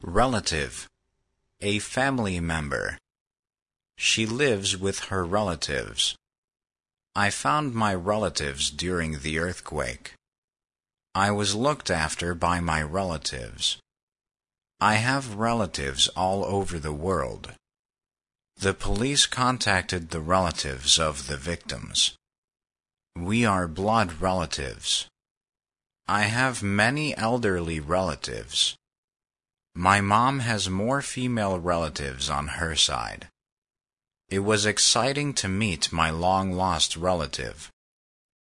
Relative, a family member. She lives with her relatives. I found my relatives during the earthquake. I was looked after by my relatives. I have relatives all over the world. The police contacted the relatives of the victims. We are blood relatives. I have many elderly relatives. My mom has more female relatives on her side. It was exciting to meet my long-lost relative.